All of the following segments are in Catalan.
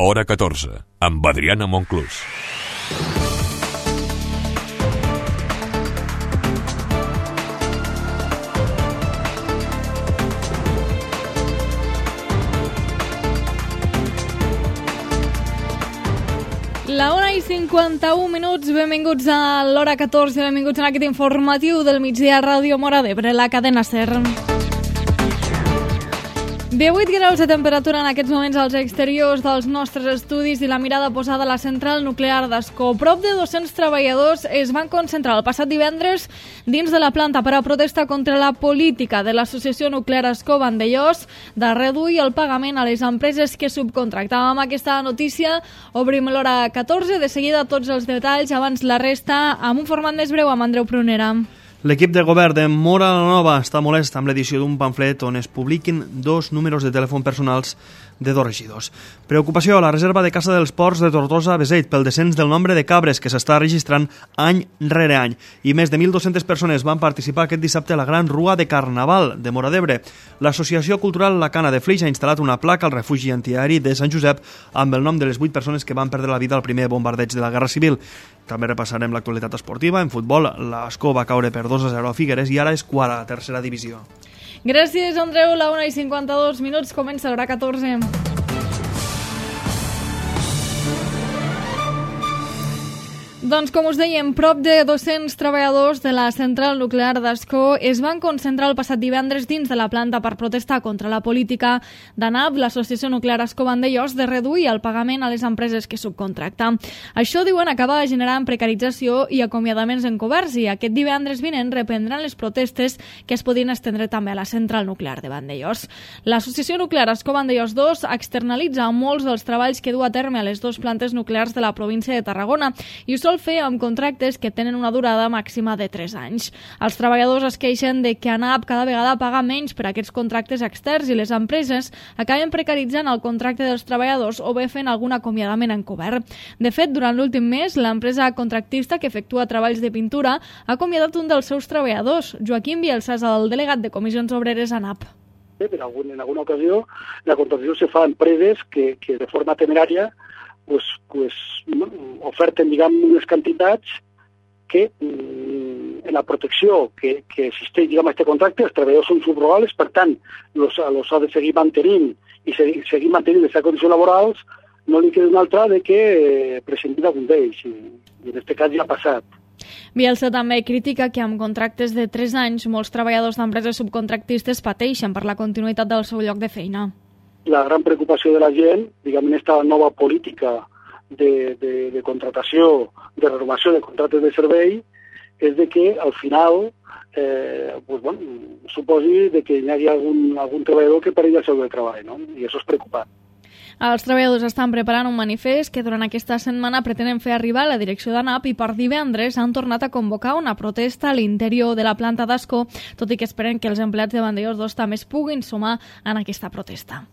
Hora 14, amb Adriana Monclús. La 1:51, benvinguts a l'Hora 14, benvinguts en aquest informatiu del migdia a Ràdio Móra d'Ebre, la cadena SER. 18 graus de temperatura en aquests moments als exteriors dels nostres estudis i la mirada posada a la central nuclear d'Ascó. Prop de 200 treballadors es van concentrar el passat divendres dins de la planta per a protestar contra la política de l'Associació Nuclear Ascó Vandellòs de reduir el pagament a les empreses que subcontractàvem. Aquesta notícia obrim l'Hora 14, de seguida tots els detalls, abans la resta amb un format més breu amb Andreu Prunera. L'equip de govern de Móra la Nova està molest amb l'edició d'un pamflet on es publiquin 2 números de telèfon personals de 2 regidors. Preocupació a la reserva de caça dels ports de Tortosa a Beseit pel descens del nombre de cabres que s'està registrant any rere any. I més de 1.200 persones van participar aquest dissabte a la gran rua de Carnaval de Móra d'Ebre. L'Associació Cultural La Cana de Flix ha instal·lat una placa al refugi antiaeri de Sant Josep amb el nom de les 8 persones que van perdre la vida al primer bombardeig de la Guerra Civil. També repassarem l'actualitat esportiva. En futbol, l'Ascó va caure per 2-0 a Figueres i ara és quart a la tercera divisió. Gràcies, Andreu. La 1:52, comença l'Hora 14. Doncs, com us dèiem, prop de 200 treballadors de la central nuclear d'Ascó es van concentrar el passat divendres dins de la planta per protestar contra la política d'ANAP, l'Associació Nuclear Ascó Vandellòs, de reduir el pagament a les empreses que subcontracta. Això, diuen, acaba generant precarització i acomiadaments encoberts i aquest divendres vinent reprendran les protestes que es podien estendre també a la central nuclear de Vandellòs. L'Associació Nuclear Ascó Vandellòs 2 externalitza molts dels treballs que du a terme a les 2 plantes nuclears de la província de Tarragona i ho sol fer amb contractes que tenen una durada màxima de 3 anys. Els treballadors es queixen de que ANAP cada vegada paga menys per aquests contractes externs i les empreses acaben precaritzant el contracte dels treballadors o bé fent algun acomiadament encobert. De fet, durant l'últim mes, l'empresa contractista que efectua treballs de pintura ha acomiadat un dels seus treballadors, Joaquim Bielsa, el delegat de Comissions Obreres ANAP. En alguna ocasió, la contratació se fa a empreses que de forma temerària oferten, unes quantitats que en la protecció que existeix, aquest contracte, els treballadors són subrogables, per tant, els ha de seguir mantenint i seguir mantenint les condicions laborals, no li queda una altra de que prescindir d'algun d'ells, i en aquest cas ja ha passat. Bielsa també critica que amb contractes de 3 anys molts treballadors d'empreses subcontractistes pateixen per la continuïtat del seu lloc de feina. La gran preocupació de la gent, en aquesta nova política de contratació, de renovació de contractes de servei, és de que al final suposi de que hi hagi algun treballador que perdi el seu de treball, no? I això és preocupant. Els treballadors estan preparant un manifest que durant aquesta setmana pretenen fer arribar a la direcció d'ANAP i per divendres han tornat a convocar una protesta a l'interior de la planta d'Ascó, tot i que esperen que els empleats de Vandellòs 2 també es puguin sumar en aquesta protesta.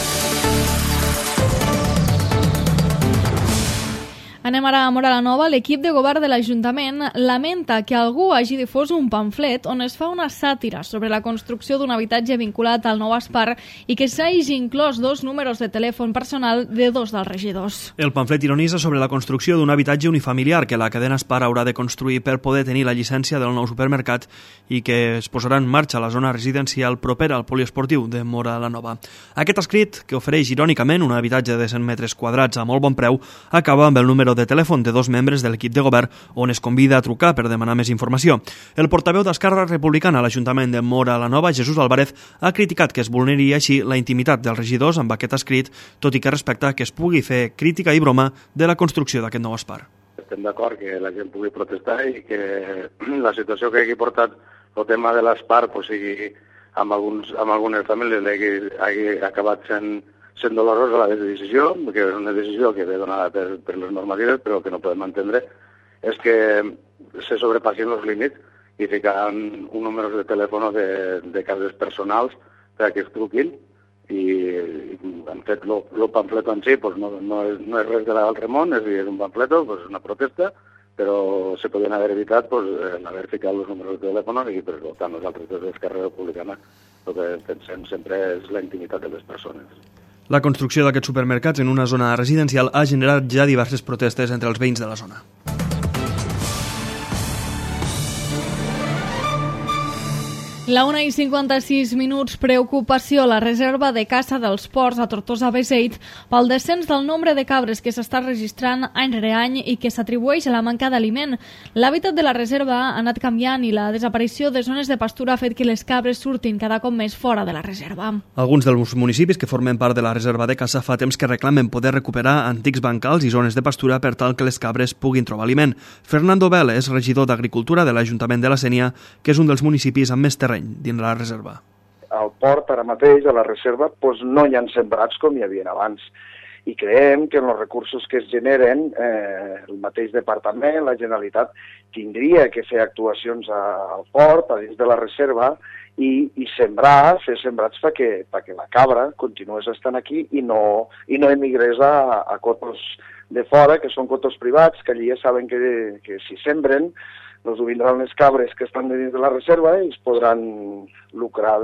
Anem ara a Móra la Nova. L'equip de govern de l'Ajuntament lamenta que algú hagi difós un pamflet on es fa una sàtira sobre la construcció d'un habitatge vinculat al nou Espar i que s'hagi inclòs 2 números de telèfon personal de 2 dels regidors. El pamflet ironitza sobre la construcció d'un habitatge unifamiliar que la cadena Espar haurà de construir per poder tenir la llicència del nou supermercat i que es posarà en marxa a la zona residencial propera al poliesportiu de Móra la Nova. Aquest escrit, que ofereix irònicament un habitatge de 100 metres quadrats a molt bon preu, acaba amb el número de telèfon de 2 membres de l'equip de govern on es convida a trucar per demanar més informació. El portaveu d'Esquerra Republicana a l'Ajuntament de Móra la Nova, Jesús Álvarez, ha criticat que es vulneri així la intimitat dels regidors amb aquest escrit, tot i que respecta que es pugui fer crítica i broma de la construcció d'aquest nou Espar. Estem d'acord que la gent pugui protestar i que la situació que hagi portat el tema de l'Espar sigui amb algunes famílies hagi acabat sent dolorosa la decisió, que és una decisió que ve donada per les normatives, però que no podem entendre és que se sobrepassin els límits i ficar un número de telèfon de cases personals perquè es truquin i han fet el pamfleto en si, no és res de l'altre món, és un pamfleto, és una protesta, però se podien haver evitat haver ficat els números de telèfon i per tant nosaltres des d'Esquerra Republicana el que pensem sempre és la intimitat de les persones. La construcció d'aquests supermercats en una zona residencial ha generat ja diverses protestes entre els veïns de la zona. La 1:56, preocupació a la reserva de caça dels ports a Tortosa-Beseit pel descens del nombre de cabres que s'està registrant any rere any i que s'atribueix a la manca d'aliment. L'hàbitat de la reserva ha anat canviant i la desaparició de zones de pastura ha fet que les cabres surtin cada cop més fora de la reserva. Alguns dels municipis que formen part de la reserva de caça fa temps que reclamen poder recuperar antics bancals i zones de pastura per tal que les cabres puguin trobar aliment. Fernando Bel és regidor d'Agricultura de l'Ajuntament de la Sénia, que és un dels municipis amb més terreny dins la reserva. Al port, ara mateix, a la reserva, no hi ha sembrats com hi havia abans. I creiem que en els recursos que es generen, el mateix departament, la Generalitat, tindria que fer actuacions al port, a dins de la reserva, i fer sembrats perquè la cabra continués estant aquí i no emigrés a cotos de fora, que són cotos privats, que allí ja saben que si sembren, doncs ho vindran les cabres que estan dins de la reserva i es podran lucrar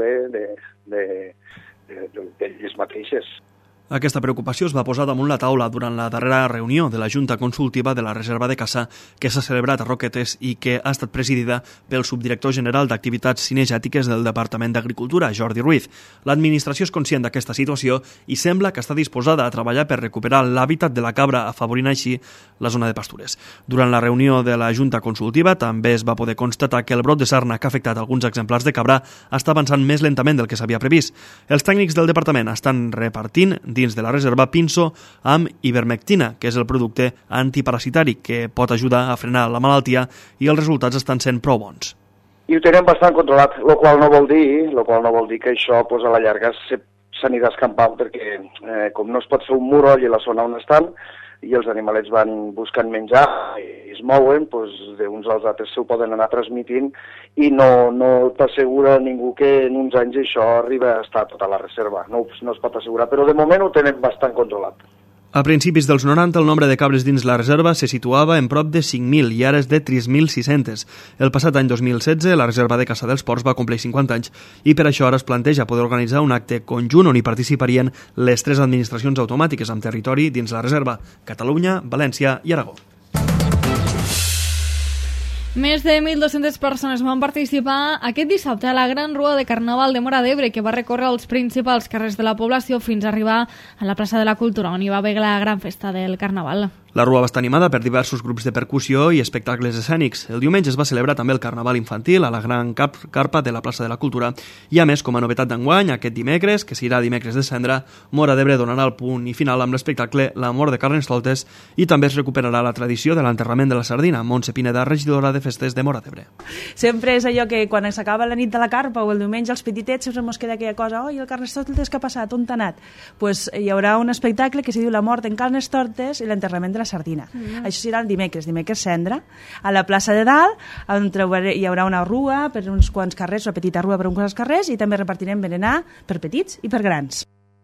d'elles mateixes. Aquesta preocupació es va posar damunt la taula durant la darrera reunió de la Junta Consultiva de la Reserva de Caça que s'ha celebrat a Roquetes i que ha estat presidida pel subdirector general d'Activitats Cinegètiques del Departament d'Agricultura, Jordi Ruiz. L'administració és conscient d'aquesta situació i sembla que està disposada a treballar per recuperar l'hàbitat de la cabra, afavorint així la zona de pastures. Durant la reunió de la Junta Consultiva també es va poder constatar que el brot de sarna que ha afectat alguns exemplars de cabra està avançant més lentament del que s'havia previst. Els tècnics del departament estan repartint dins de la reserva pinso amb ivermectina, que és el producte antiparasitari que pot ajudar a frenar la malaltia i els resultats estan sent prou bons. I ho tenen bastant controlat, el qual no vol dir que això a la llarga s'anirà escampant perquè com no es pot fer un mur i la zona on estan i els animalets van buscant menjar i es mouen, d'uns als altres s'ho poden anar transmitint i no t'assegura ningú que en uns anys això arriba a estar tota la reserva. No es pot assegurar, però de moment ho tenen bastant controlat. A principis dels 90, el nombre de cabres dins la reserva se situava en prop de 5.000 i ara és de 3.600. El passat any 2016, la reserva de caça dels ports va complir 50 anys i per això ara es planteja poder organitzar un acte conjunt on hi participarien les 3 administracions automàtiques amb territori dins la reserva: Catalunya, València i Aragó. Més de 1.200 persones van participar aquest dissabte a la Gran Rua de Carnaval de Móra d'Ebre, que va recórrer els principals carrers de la població fins a arribar a la plaça de la Cultura, on hi va haver la gran festa del Carnaval. La rua va estar animada per diversos grups de percussió i espectacles escènics. El diumenge es va celebrar també el Carnaval infantil a la gran carpa de la plaça de la Cultura i, a més, com a novetat d'enguany, aquest dimecres, que serà dimecres de Cendra, Móra d'Ebre donarà el punt i final amb l'espectacle L'amor de Carnestoltes i també es recuperarà la tradició de l'enterrament de la sardina. Montse Pineda, regidora de festes de Móra d'Ebre. Sempre és allò que quan s'acaba la nit de la carpa o el diumenge els petitets sempre ens queda aquella cosa: oi, el Carnestoltes que ha passat, on t'ha anat? Pues hi haurà un espectacle que se diu La mort en Carnestoltes i l'enterrament de la sardina. Això serà el dimecres Cendra, a la plaça de Dalt, on hi haurà una rua per uns quants carrers, una petita rua per uns quants carrers, i també repartirem berenar per petits i per grans.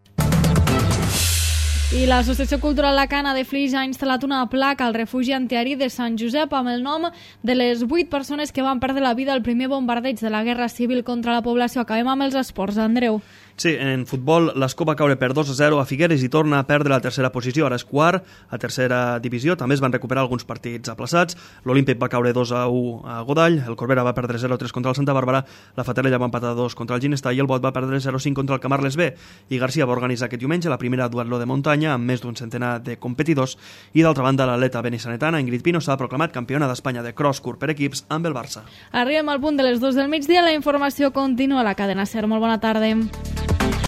I l'Associació Cultural La Cana de Flix ha instal·lat una placa al refugi antiaeri de Sant Josep amb el nom de les 8 persones que van perdre la vida al primer bombardeig de la Guerra Civil contra la població. Acabem amb els esports, Andreu. Sí, en futbol, l'Escó va caure per 2-0 a Figueres i torna a perdre la tercera posició. Ara és quart, a tercera divisió. També es van recuperar alguns partits aplaçats. L'Olímpic va caure 2-1 a Godall, el Corbera va perdre 0-3 contra el Santa Bàrbara, la Fatarella va empatar 2 contra el Ginestar i el Bot va perdre 0-5 contra el Camarles B. I Garcia va organitzar aquest diumenge la primera duatló de muntanya amb més d'un centenar de competidors i d'altra banda l'atleta benissanetana Ingrid Pino s'ha proclamat campiona d'Espanya de cross-court per equips amb el Barça. Arribem al punt de les 2 del migdia. La informació continua a la cadena SER. Molt bona tarda.